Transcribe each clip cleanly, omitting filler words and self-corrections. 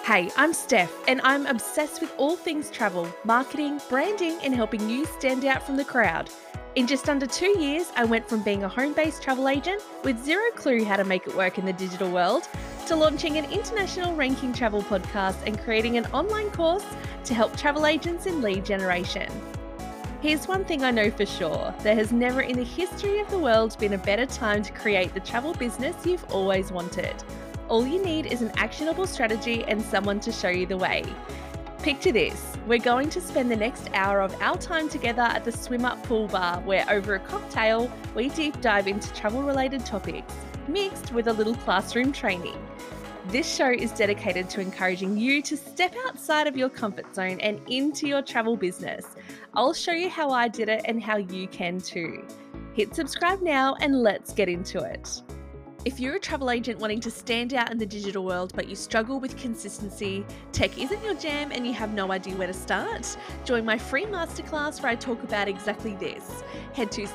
Hey, I'm Steph, and I'm obsessed with all things travel, marketing, branding, and helping you stand out from the crowd. In just under 2 years, I went from being a home-based travel agent with zero clue how to make it work in the digital world to launching an international ranking travel podcast and creating an online course to help travel agents in lead generation. Here's one thing I know for sure. There has never in the history of the world been a better time to create the travel business you've always wanted. All you need is an actionable strategy and someone to show you the way. Picture this. We're going to spend the next hour of our time together at the Swim Up Pool Bar, where over a cocktail, we deep dive into travel-related topics, mixed with a little classroom training. This show is dedicated to encouraging you to step outside of your comfort zone and into your travel business. I'll show you how I did it and how you can too. Hit subscribe now and let's get into it. If you're a travel agent wanting to stand out in the digital world but you struggle with consistency, tech isn't your jam and you have no idea where to start, join my free masterclass where I talk about exactly this. Head to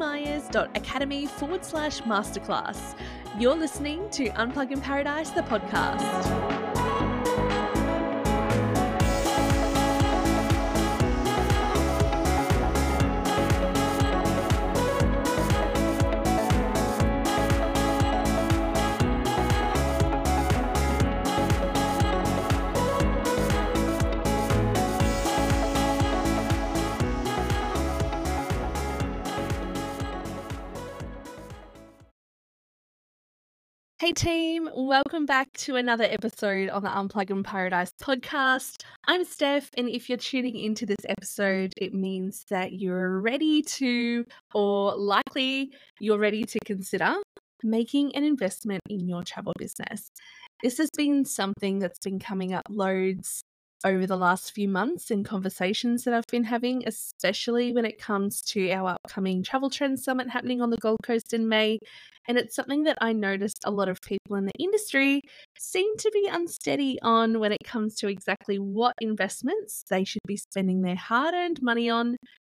stephaniemyers.academy/masterclass. You're listening to Unplug in Paradise, the podcast. Hey team, welcome back to another episode on the Unplug in Paradise podcast. I'm Steph, and if you're tuning into this episode, it means that you're ready to, or likely you're ready to consider making an investment in your travel business. This has been something that's been coming up loads over the last few months in conversations that I've been having, especially when it comes to our upcoming Travel Trends Summit happening on the Gold Coast in May. And it's something that I noticed a lot of people in the industry seem to be unsteady on when it comes to exactly what investments they should be spending their hard-earned money on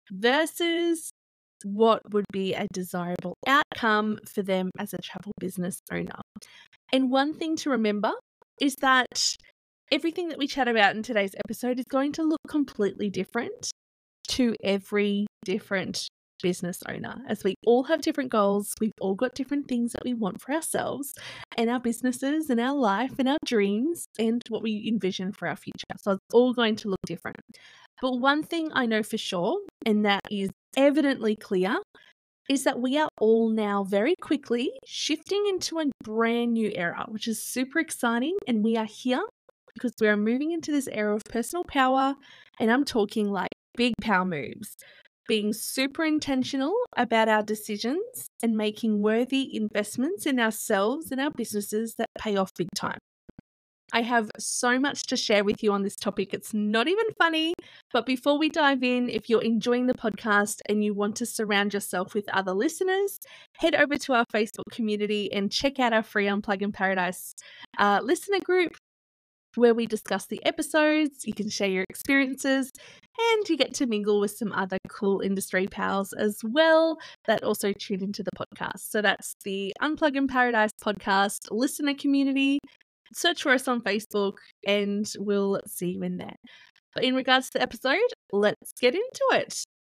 versus what would be a desirable outcome for them as a travel business owner. And one thing to remember is that everything that we chat about in today's episode is going to look completely different to every different business owner, as we all have different goals. We've all got different things that we want for ourselves and our businesses and our life and our dreams and what we envision for our future. So it's all going to look different. But one thing I know for sure, and that is evidently clear, is that we are all now very quickly shifting into a brand new era, which is super exciting. And we are here because we are moving into this era of personal power. And I'm talking like big power moves, being super intentional about our decisions and making worthy investments in ourselves and our businesses that pay off big time. I have so much to share with you on this topic. It's not even funny. But before we dive in, if you're enjoying the podcast and you want to surround yourself with other listeners, head over to our Facebook community and check out our free Unplug in Paradise listener group, where we discuss the episodes. You can share your experiences and you get to mingle with some other cool industry pals as well that also tune into the podcast. So that's the Unplug in Paradise podcast listener community. Search for us on Facebook and we'll see you in there. But in regards to the episode, let's get into it.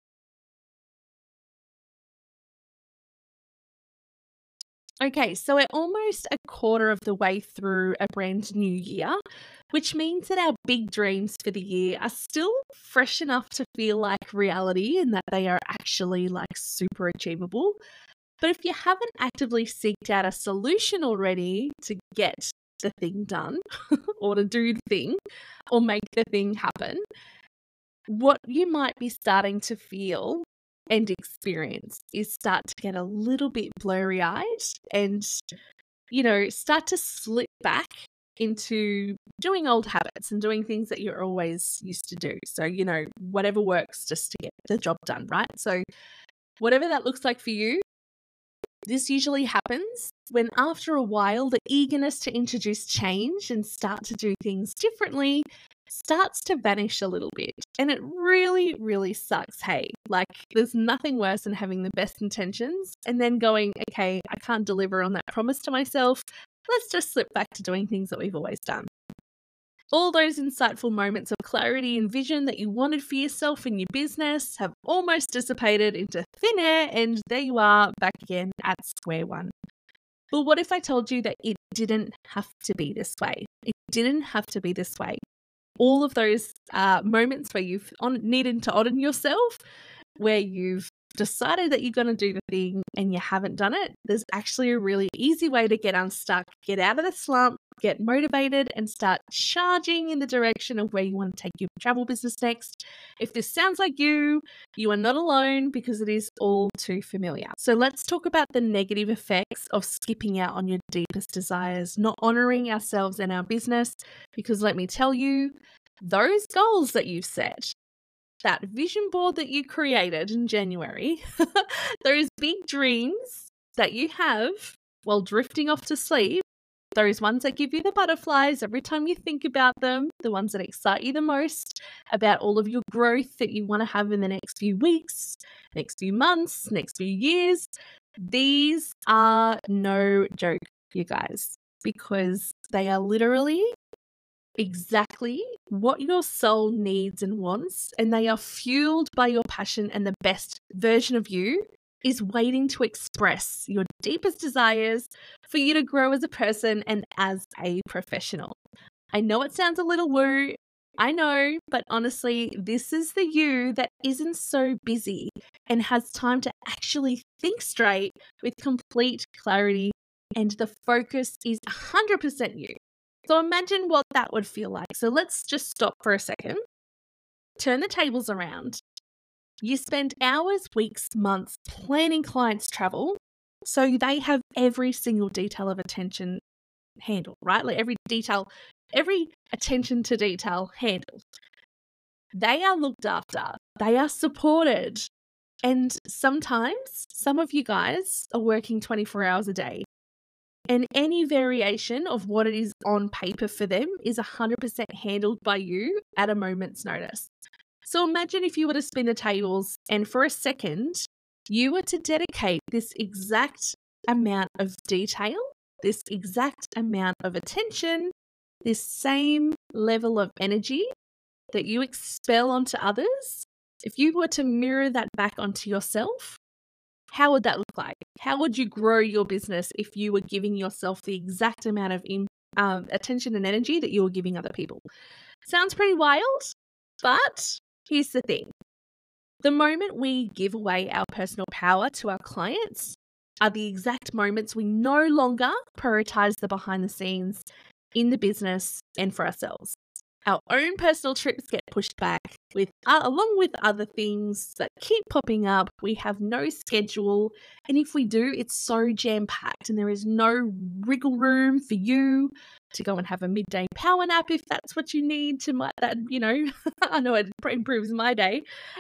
Okay, so we're almost a quarter of the way through a brand new year, which means that our big dreams for the year are still fresh enough to feel like reality and that they are actually like super achievable. But if you haven't actively seeked out a solution already to get the thing done or to do the thing or make the thing happen, what you might be starting to feel and experience is start to get a little bit blurry-eyed and, start to slip back into doing old habits and doing things that you're always used to do. So, whatever works just to get the job done, right? So whatever that looks like for you, this usually happens when after a while, the eagerness to introduce change and start to do things differently starts to vanish a little bit. And it really, really sucks. Hey, like there's nothing worse than having the best intentions and then going, okay, I can't deliver on that promise to myself. Let's just slip back to doing things that we've always done. All those insightful moments of clarity and vision that you wanted for yourself and your business have almost dissipated into thin air, and there you are back again at square one. But what if I told you that it didn't have to be this way? It didn't have to be this way. All of those moments where you've needed to honor yourself, where you've decided that you're going to do the thing and you haven't done it, there's actually a really easy way to get unstuck, get out of the slump, get motivated, and start charging in the direction of where you want to take your travel business next. If this sounds like you are not alone, because it is all too familiar. So let's talk about the negative effects of skipping out on your deepest desires, not honoring ourselves and our business, because let me tell you, those goals that you've set, that vision board that you created in January, those big dreams that you have while drifting off to sleep, those ones that give you the butterflies every time you think about them, the ones that excite you the most about all of your growth that you want to have in the next few weeks, next few months, next few years, these are no joke, you guys, because they are literally exactly what your soul needs and wants, and they are fueled by your passion, and the best version of you is waiting to express your deepest desires for you to grow as a person and as a professional. I know it sounds a little woo, I know, but honestly, this is the you that isn't so busy and has time to actually think straight with complete clarity, and the focus is 100% you. So imagine what that would feel like. So let's just stop for a second. Turn the tables around. You spend hours, weeks, months planning clients' travel so they have every single detail of attention handled, right? Like every detail, every attention to detail handled. They are looked after. They are supported. And sometimes some of you guys are working 24 hours a day. And any variation of what it is on paper for them is 100% handled by you at a moment's notice. So imagine if you were to spin the tables and for a second, you were to dedicate this exact amount of detail, this exact amount of attention, this same level of energy that you expel onto others. If you were to mirror that back onto yourself, how would that look like? How would you grow your business if you were giving yourself the exact amount of attention and energy that you were giving other people? Sounds pretty wild, but here's the thing. The moment we give away our personal power to our clients are the exact moments we no longer prioritize the behind the scenes in the business and for ourselves. Our own personal trips get pushed back along with other things that keep popping up. We have no schedule, and if we do, it's so jam-packed and there is no wriggle room for you to go and have a midday power nap if that's what you need to, I know it improves my day.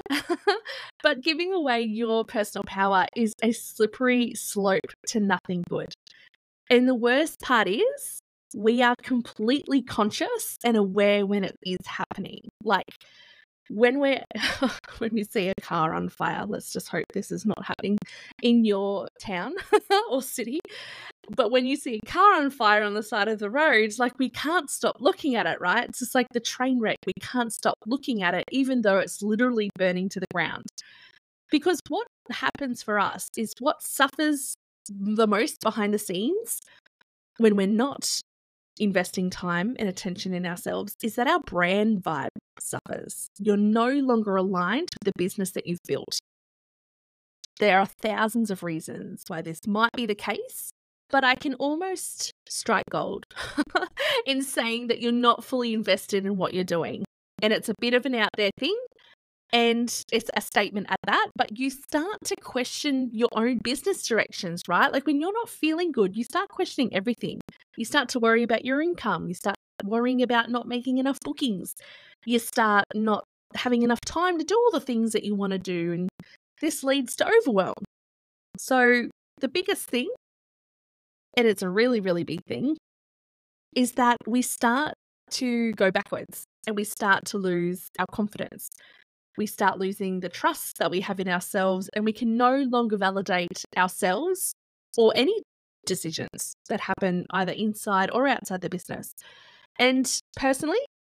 But giving away your personal power is a slippery slope to nothing good. And the worst part is, we are completely conscious and aware when it is happening. Like when we see a car on fire, let's just hope this is not happening in your town or city. But when you see a car on fire on the side of the road, like we can't stop looking at it, right? It's just like the train wreck. We can't stop looking at it, even though it's literally burning to the ground. Because what happens for us is what suffers the most behind the scenes when we're not investing time and attention in ourselves is that our brand vibe suffers. You're no longer aligned with the business that you've built. There are thousands of reasons why this might be the case, but I can almost strike gold in saying that you're not fully invested in what you're doing. And it's a bit of an out there thing, and it's a statement at that, but you start to question your own business directions, right? Like when you're not feeling good, you start questioning everything. You start to worry about your income. You start worrying about not making enough bookings. You start not having enough time to do all the things that you want to do. And this leads to overwhelm. So the biggest thing, and it's a really, really big thing, is that we start to go backwards and we start to lose our confidence. We start losing the trust that we have in ourselves, and we can no longer validate ourselves or any decisions that happen either inside or outside the business. And personally,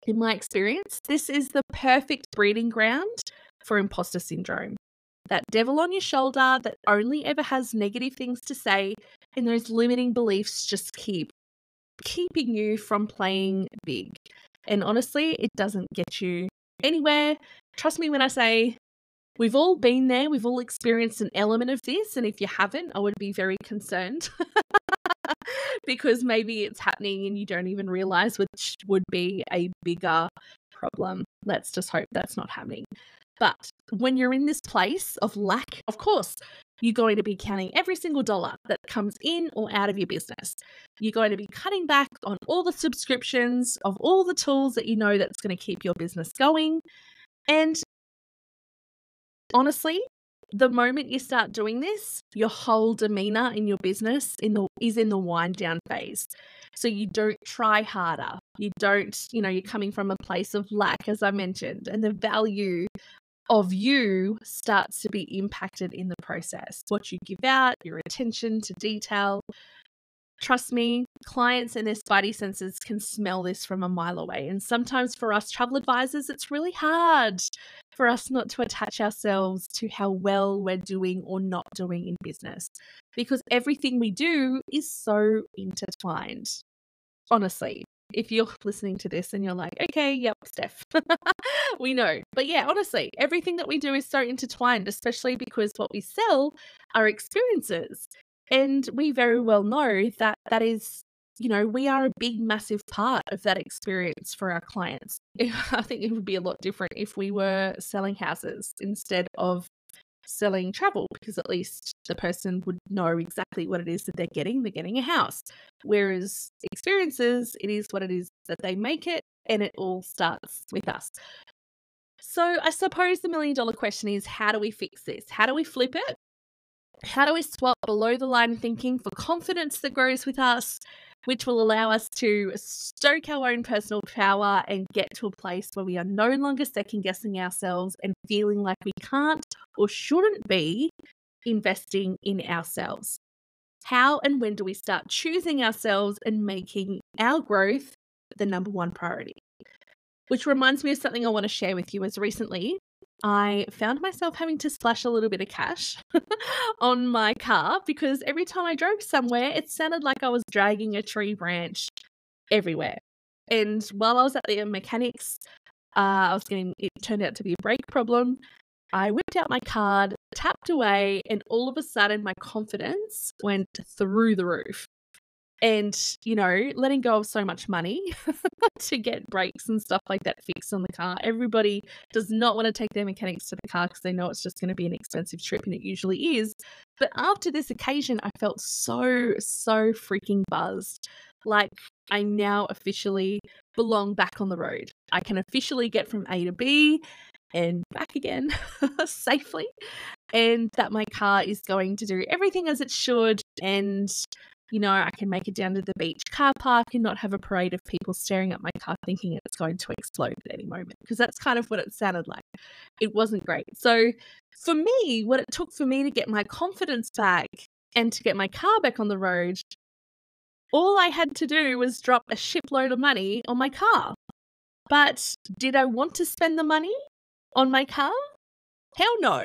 in my experience, this is the perfect breeding ground for imposter syndrome. That devil on your shoulder that only ever has negative things to say, and those limiting beliefs just keep keeping you from playing big. And honestly, it doesn't get you anywhere. Trust me when I say we've all been there, we've all experienced an element of this. And if you haven't, I would be very concerned because maybe it's happening and you don't even realize, which would be a bigger problem. Let's just hope that's not happening. But when you're in this place of lack, of course, you're going to be counting every single dollar that comes in or out of your business. You're going to be cutting back on all the subscriptions of all the tools that you know that's going to keep your business going. And honestly, the moment you start doing this, your whole demeanor in your business is in the wind down phase. So you don't try harder. You don't, you're coming from a place of lack, as I mentioned, and the value of you starts to be impacted in the process. What you give out, your attention to detail. Trust me, clients and their spidey senses can smell this from a mile away. And sometimes for us travel advisors, it's really hard for us not to attach ourselves to how well we're doing or not doing in business, because everything we do is so intertwined. Honestly, if you're listening to this and you're like, okay, yep, Steph, we know. But yeah, honestly, everything that we do is so intertwined, especially because what we sell are experiences. And we very well know that that is, we are a big, massive part of that experience for our clients. I think it would be a lot different if we were selling houses instead of selling travel, because at least the person would know exactly what it is that they're getting. They're getting a house. Whereas experiences, it is what it is that they make it, and it all starts with us. So I suppose the $1 million question is, how do we fix this? How do we flip it? How do we swap below the line thinking for confidence that grows with us, which will allow us to stoke our own personal power and get to a place where we are no longer second guessing ourselves and feeling like we can't or shouldn't be investing in ourselves? How and when do we start choosing ourselves and making our growth the number one priority? Which reminds me of something I want to share with you, as recently I found myself having to splash a little bit of cash on my car because every time I drove somewhere, it sounded like I was dragging a tree branch everywhere. And while I was at the mechanics, it turned out to be a brake problem. I whipped out my card, tapped away, and all of a sudden my confidence went through the roof. And, letting go of so much money to get brakes and stuff like that fixed on the car. Everybody does not want to take their mechanics to the car because they know it's just going to be an expensive trip, and it usually is. But after this occasion, I felt so freaking buzzed. Like I now officially belong back on the road. I can officially get from A to B and back again safely, and that my car is going to do everything as it should, and I can make it down to the beach car park and not have a parade of people staring at my car thinking it's going to explode at any moment, because that's kind of what it sounded like. It wasn't great. So for me, what it took for me to get my confidence back and to get my car back on the road, all I had to do was drop a shipload of money on my car. But did I want to spend the money on my car? Hell no.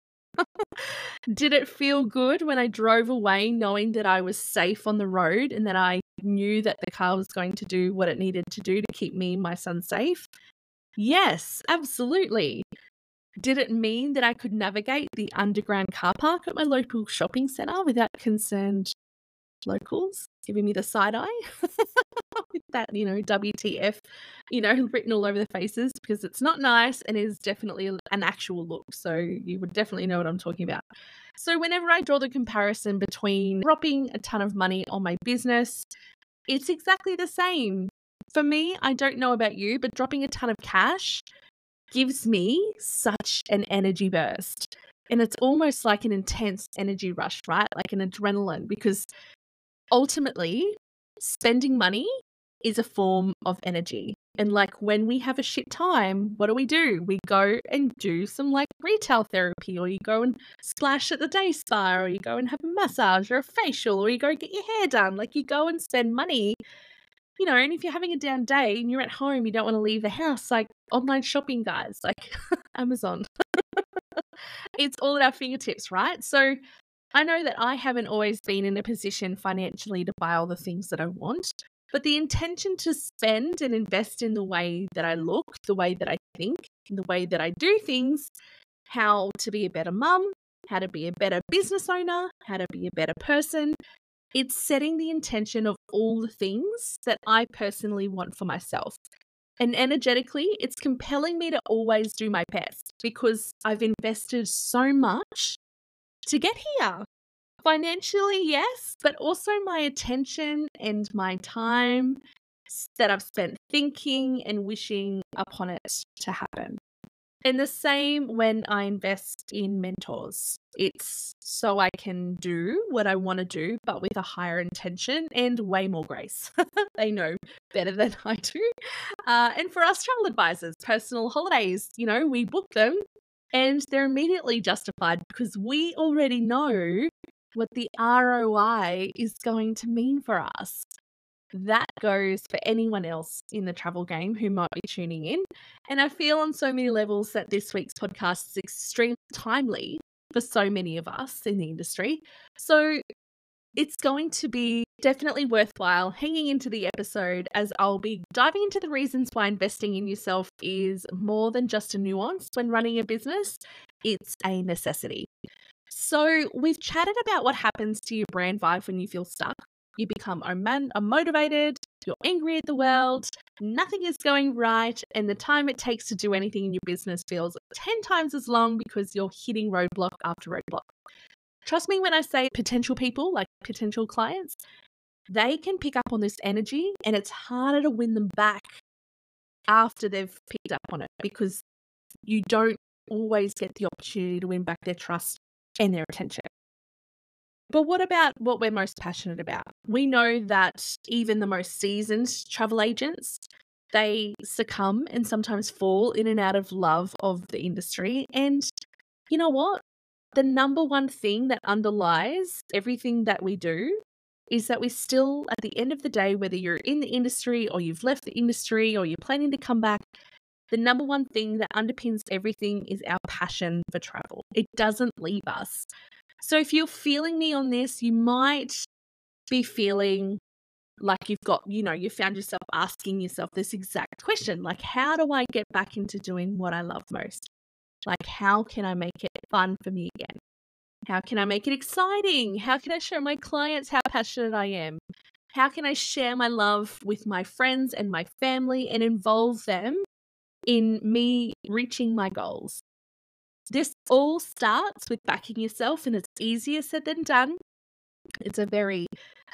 Did it feel good when I drove away knowing that I was safe on the road and that I knew that the car was going to do what it needed to do to keep me and my son safe? Yes, absolutely. Did it mean that I could navigate the underground car park at my local shopping centre without concerned locals giving me the side eye? With that, WTF, written all over their faces, because it's not nice and is definitely an actual look. So you would definitely know what I'm talking about. So whenever I draw the comparison between dropping a ton of money on my business, it's exactly the same. For me, I don't know about you, but dropping a ton of cash gives me such an energy burst. And it's almost like an intense energy rush, right? Like an adrenaline, because ultimately, spending money is a form of energy. And like when we have a shit time, what do? We go and do some like retail therapy, or you go and splash at the day spa, or you go and have a massage or a facial, or you go get your hair done. Like you go and spend money And if you're having a down day and you're at home, you don't want to leave the house, like online shopping, guys, like Amazon. It's all at our fingertips, right? So I know that I haven't always been in a position financially to buy all the things that I want, but the intention to spend and invest in the way that I look, the way that I think, in the way that I do things, how to be a better mum, how to be a better business owner, how to be a better person. It's setting the intention of all the things that I personally want for myself. And energetically, it's compelling me to always do my best because I've invested so much to get here. Financially, yes, but also my attention and my time that I've spent thinking and wishing upon it to happen. And the same when I invest in mentors. It's so I can do what I want to do, but with a higher intention and way more grace. They know better than I do. And for us travel advisors, personal holidays, we book them and they're immediately justified because we already know what the ROI is going to mean for us. That goes for anyone else in the travel game who might be tuning in. And I feel on so many levels that this week's podcast is extremely timely for so many of us in the industry. So it's going to be definitely worthwhile hanging into the episode as I'll be diving into the reasons why investing in yourself is more than just a nuance when running a business. It's a necessity. So we've chatted about what happens to your brand vibe when you feel stuck. You become unmotivated, you're angry at the world, nothing is going right, and the time it takes to do anything in your business feels 10 times as long because you're hitting roadblock after roadblock. Trust me when I say potential people, like potential clients, they can pick up on this energy and it's harder to win them back after they've picked up on it because you don't always get the opportunity to win back their trust and their attention. But what about what we're most passionate about? We know that even the most seasoned travel agents, they succumb and sometimes fall in and out of love of the industry. And you know what? The number one thing that underlies everything that we do is that we still, at the end of the day, whether you're in the industry or you've left the industry or you're planning to come back, the number one thing that underpins everything is our passion for travel. It doesn't leave us. So if you're feeling me on this, you might be feeling like you've got, you found yourself asking yourself this exact question, like, how do I get back into doing what I love most? Like, how can I make it fun for me again? How can I make it exciting? How can I show my clients how passionate I am? How can I share my love with my friends and my family and involve them in me reaching my goals? This all starts with backing yourself, and it's easier said than done. It's a very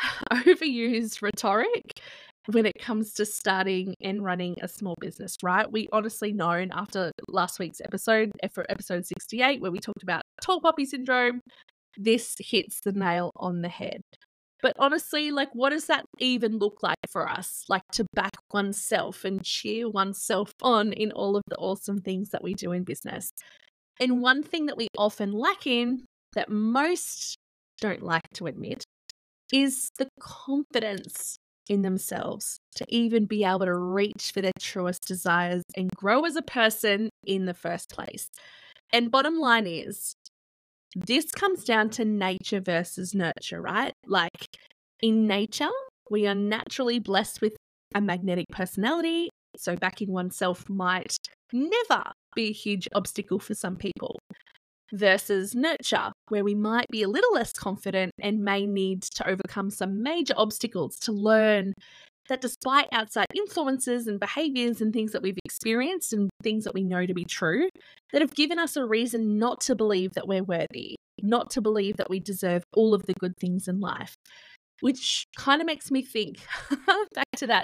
overused rhetoric when it comes to starting and running a small business, right? We honestly know after last week's episode, for episode 68, where we talked about tall poppy syndrome, this hits the nail on the head. But honestly, like, what does that even look like for us? Like, to back oneself and cheer oneself on in all of the awesome things that we do in business. And one thing that we often lack in, that most don't like to admit, is the confidence in themselves to even be able to reach for their truest desires and grow as a person in the first place. And bottom line is, this comes down to nature versus nurture, right? Like, in nature, we are naturally blessed with a magnetic personality, so backing oneself might never be a huge obstacle for some people, versus nurture, where we might be a little less confident and may need to overcome some major obstacles to learn that despite outside influences and behaviors and things that we've experienced and things that we know to be true, that have given us a reason not to believe that we're worthy, not to believe that we deserve all of the good things in life. Which kind of makes me think back to that,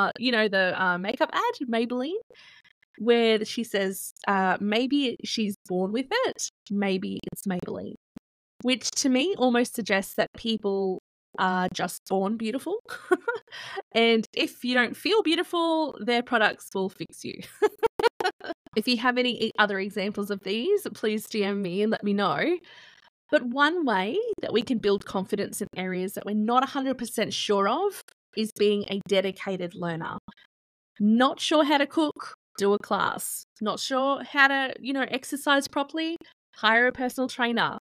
the makeup ad, Maybelline, where she says, maybe she's born with it, maybe it's Maybelline, which to me almost suggests that people are just born beautiful. And if you don't feel beautiful, their products will fix you. If you have any other examples of these, please DM me and let me know. But one way that we can build confidence in areas that we're not 100% sure of is being a dedicated learner. Not sure how to cook? Do a class. Not sure how to, exercise properly? Hire a personal trainer.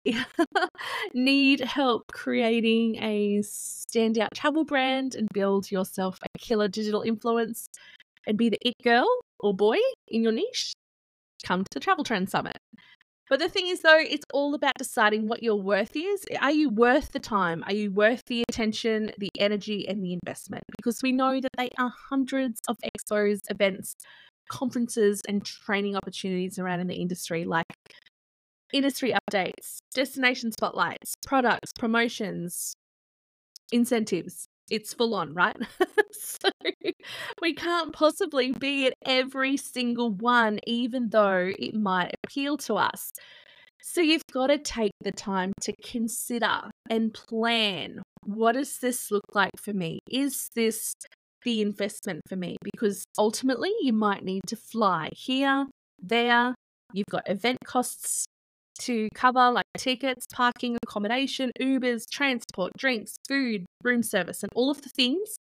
Need help creating a standout travel brand and build yourself a killer digital influence and be the it girl or boy in your niche? Come to the Travel Trend Summit. But the thing is, though, it's all about deciding what your worth is. Are you worth the time? Are you worth the attention, the energy, and the investment? Because we know that they are hundreds of expos, events, conferences, and training opportunities around in the industry, like industry updates, destination spotlights, products, promotions, incentives. It's full on, right? So we can't possibly be at every single one, even though it might appeal to us. So you've got to take the time to consider and plan, what does this look like for me? Is this the investment for me? Because ultimately you might need to fly here, there. You've got event costs to cover, like tickets, parking, accommodation, Ubers, transport, drinks, food, room service, and all of the things,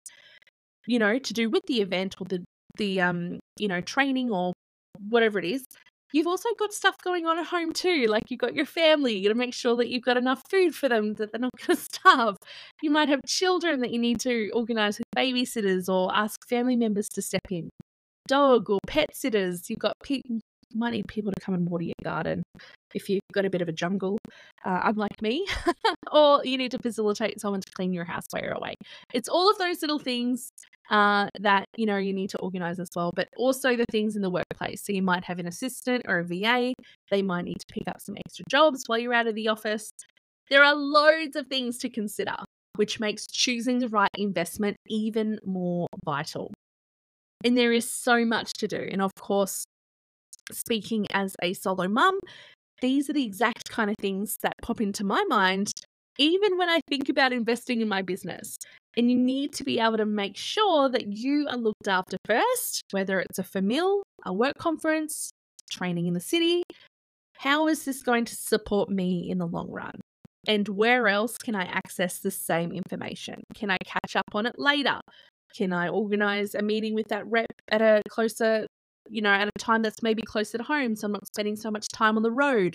to do with the event or the training or whatever it is. You've also got stuff going on at home too. Like you've got your family. You got to make sure that you've got enough food for them, that they're not going to starve. You might have children that you need to organise with babysitters or ask family members to step in. Dog or pet sitters. You've got people. You might need people to come and water your garden if you've got a bit of a jungle, unlike me, or you need to facilitate someone to clean your house while you're away. It's all of those little things that, you need to organise as well, but also the things in the workplace. So you might have an assistant or a VA. They might need to pick up some extra jobs while you're out of the office. There are loads of things to consider, which makes choosing the right investment even more vital. And there is so much to do. And of course, speaking as a solo mum, these are the exact kind of things that pop into my mind, even when I think about investing in my business. And you need to be able to make sure that you are looked after first, whether it's a famil, a work conference, training in the city. How is this going to support me in the long run? And where else can I access the same information? Can I catch up on it later? Can I organize a meeting with that rep at a closer, at a time that's maybe closer to home, so I'm not spending so much time on the road?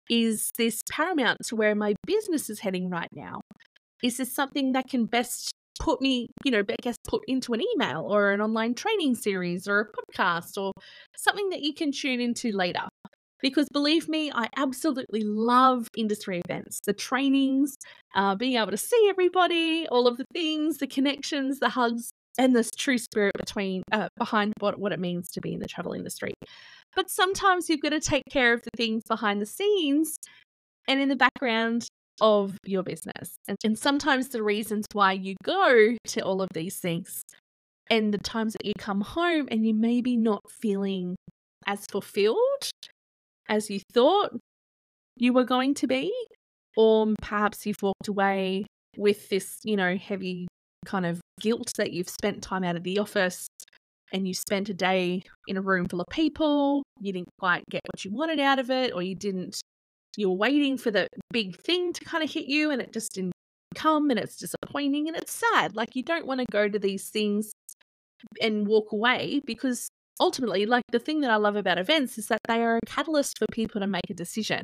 Is this paramount to where my business is heading right now? Is this something that can best put me, put into an email or an online training series or a podcast or something that you can tune into later? Because believe me, I absolutely love industry events, the trainings, being able to see everybody, all of the things, the connections, the hugs, and this true spirit behind what it means to be in the travel industry. But sometimes you've got to take care of the things behind the scenes and in the background of your business. And sometimes the reasons why you go to all of these things and the times that you come home and you may be not feeling as fulfilled as you thought you were going to be, or perhaps you've walked away with this, heavy kind of guilt that you've spent time out of the office and you spent a day in a room full of people, you didn't quite get what you wanted out of it, or you're waiting for the big thing to kind of hit you and it just didn't come, and it's disappointing and it's sad. Like, you don't want to go to these things and walk away, because ultimately, like, the thing that I love about events is that they are a catalyst for people to make a decision.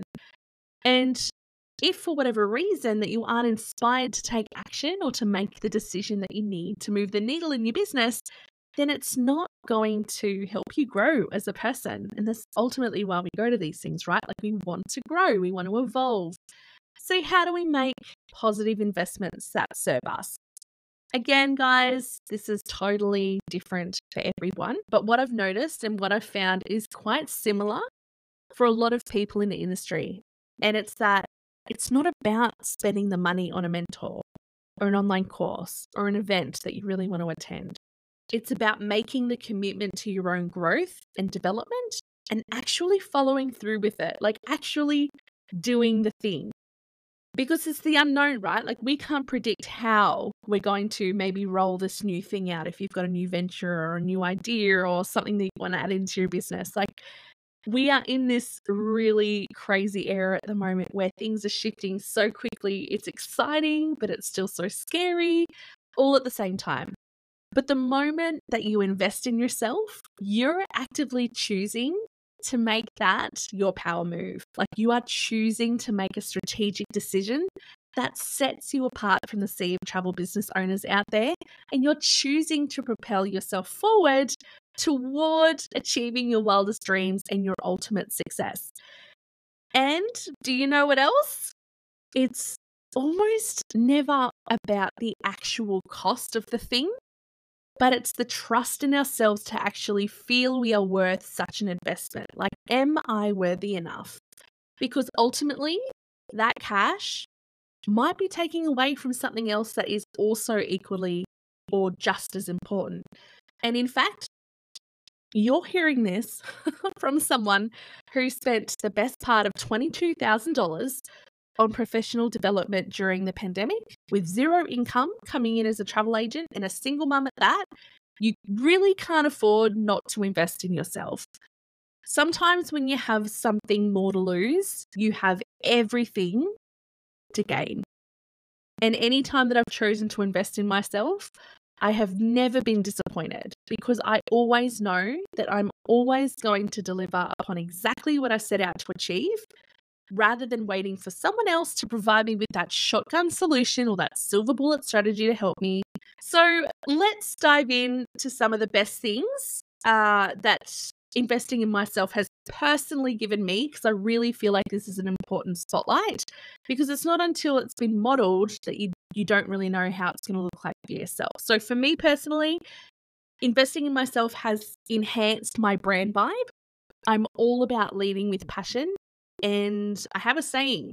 And if for whatever reason that you aren't inspired to take action or to make the decision that you need to move the needle in your business, then it's not going to help you grow as a person. And that's ultimately why we go to these things, right? Like, we want to grow, we want to evolve. So how do we make positive investments that serve us? Again, guys, this is totally different for everyone. But what I've noticed and what I've found is quite similar for a lot of people in the industry. And it's that it's not about spending the money on a mentor or an online course or an event that you really want to attend. It's about making the commitment to your own growth and development and actually following through with it, like actually doing the thing. Because it's the unknown, right? Like, we can't predict how we're going to maybe roll this new thing out if you've got a new venture or a new idea or something that you want to add into your business. Like, we are in this really crazy era at the moment where things are shifting so quickly. It's exciting, but it's still so scary. all at the same time. But the moment that you invest in yourself, you're actively choosing to make that your power move. Like you are choosing to make a strategic decision that sets you apart from the sea of travel business owners out there. And you're choosing to propel yourself forward toward achieving your wildest dreams and your ultimate success. And do you know what else? It's almost never about the actual cost of the thing, but it's the trust in ourselves to actually feel we are worth such an investment. Like, am I worthy enough? Because ultimately, that cash might be taking away from something else that is also equally or just as important. And in fact, you're hearing this from someone who spent the best part of $22,000 on professional development during the pandemic with zero income coming in as a travel agent and a single mum at that. You really can't afford not to invest in yourself. Sometimes when you have something more to lose, you have everything to gain. And any time that I've chosen to invest in myself, I have never been disappointed because I always know that I'm always going to deliver upon exactly what I set out to achieve, rather than waiting for someone else to provide me with that shotgun solution or that silver bullet strategy to help me. So let's dive in to some of the best things that investing in myself has personally given me, because I really feel like this is an important spotlight, because it's not until it's been modeled that you don't really know how it's going to look like for yourself. So for me personally, investing in myself has enhanced my brand vibe. I'm all about leading with passion. And I have a saying,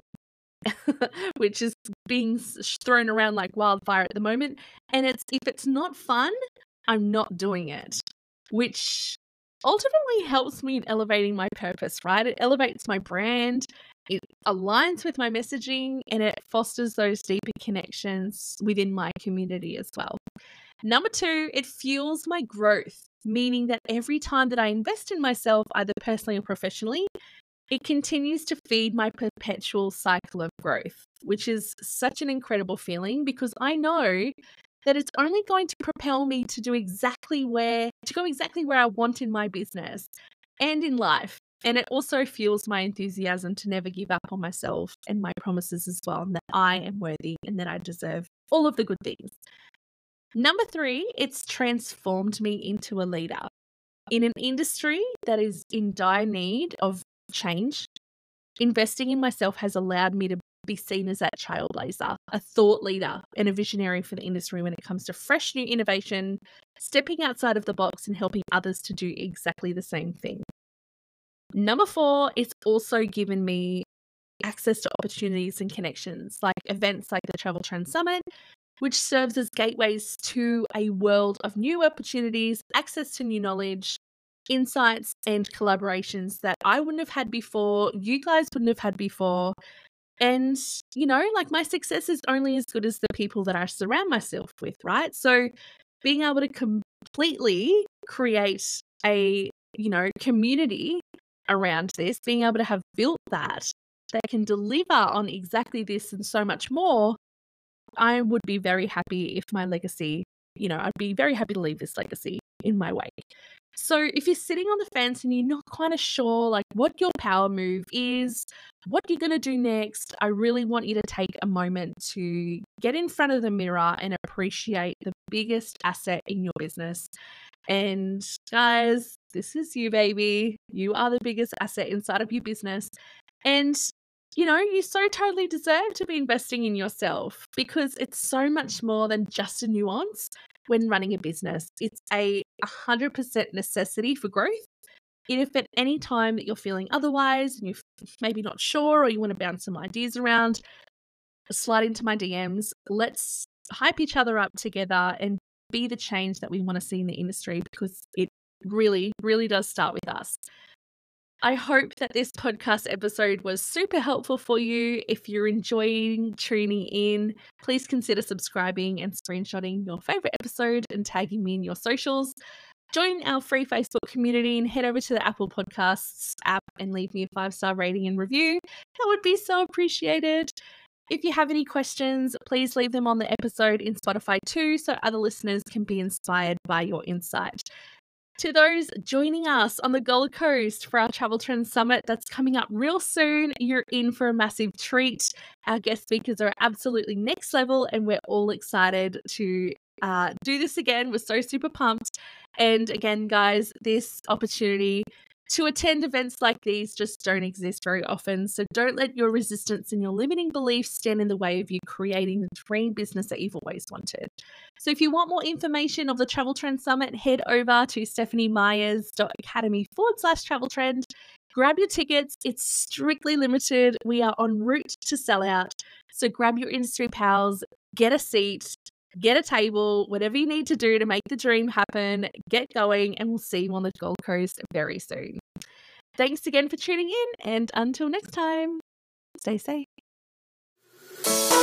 which is being thrown around like wildfire at the moment. And it's, if it's not fun, I'm not doing it, which ultimately helps me in elevating my purpose, right? It elevates my brand, it aligns with my messaging, and it fosters those deeper connections within my community as well. Number two, it fuels my growth, meaning that every time that I invest in myself, either personally or professionally, it continues to feed my perpetual cycle of growth, which is such an incredible feeling because I know that it's only going to propel me to go exactly where I want in my business and in life. And it also fuels my enthusiasm to never give up on myself and my promises as well, and that I am worthy and that I deserve all of the good things. Number three, it's transformed me into a leader. In an industry that is in dire need of change, investing in myself has allowed me to be seen as that trailblazer, a thought leader, and a visionary for the industry when it comes to fresh new innovation, stepping outside of the box and helping others to do exactly the same thing. Number four, it's also given me access to opportunities and connections, like events like the Travel Trend Summit, which serves as gateways to a world of new opportunities, access to new knowledge, insights, and collaborations that I wouldn't have had before, you guys wouldn't have had before. And, like my success is only as good as the people that I surround myself with, right? So being able to completely create a, community around this, being able to have built that can deliver on exactly this and so much more, I would be very happy if my legacy, I'd be very happy to leave this legacy in my wake. So if you're sitting on the fence and you're not quite sure like what your power move is, what you're going to do next, I really want you to take a moment to get in front of the mirror and appreciate the biggest asset in your business. And guys, this is you, baby. You are the biggest asset inside of your business. And you so totally deserve to be investing in yourself because it's so much more than just a nuance when running a business. It's a 100% necessity for growth. And if at any time that you're feeling otherwise and you're maybe not sure or you want to bounce some ideas around, slide into my DMs. Let's hype each other up together and be the change that we want to see in the industry because it really, really does start with us. I hope that this podcast episode was super helpful for you. If you're enjoying tuning in, please consider subscribing and screenshotting your favorite episode and tagging me in your socials. Join our free Facebook community and head over to the Apple Podcasts app and leave me a 5-star rating and review. That would be so appreciated. If you have any questions, please leave them on the episode in Spotify too, so other listeners can be inspired by your insight. To those joining us on the Gold Coast for our Travel Trends Summit that's coming up real soon, you're in for a massive treat. Our guest speakers are absolutely next level, and we're all excited to do this again. We're so super pumped. And again, guys, this opportunity to attend events like these just don't exist very often. So don't let your resistance and your limiting beliefs stand in the way of you creating the dream business that you've always wanted. So if you want more information of the Travel Trend Summit, head over to stephaniemyers.academy/travel trend. Grab your tickets. It's strictly limited. We are en route to sell out. So grab your industry pals, get a seat, get a table, whatever you need to do to make the dream happen, get going, and we'll see you on the Gold Coast very soon. Thanks again for tuning in, and until next time, stay safe.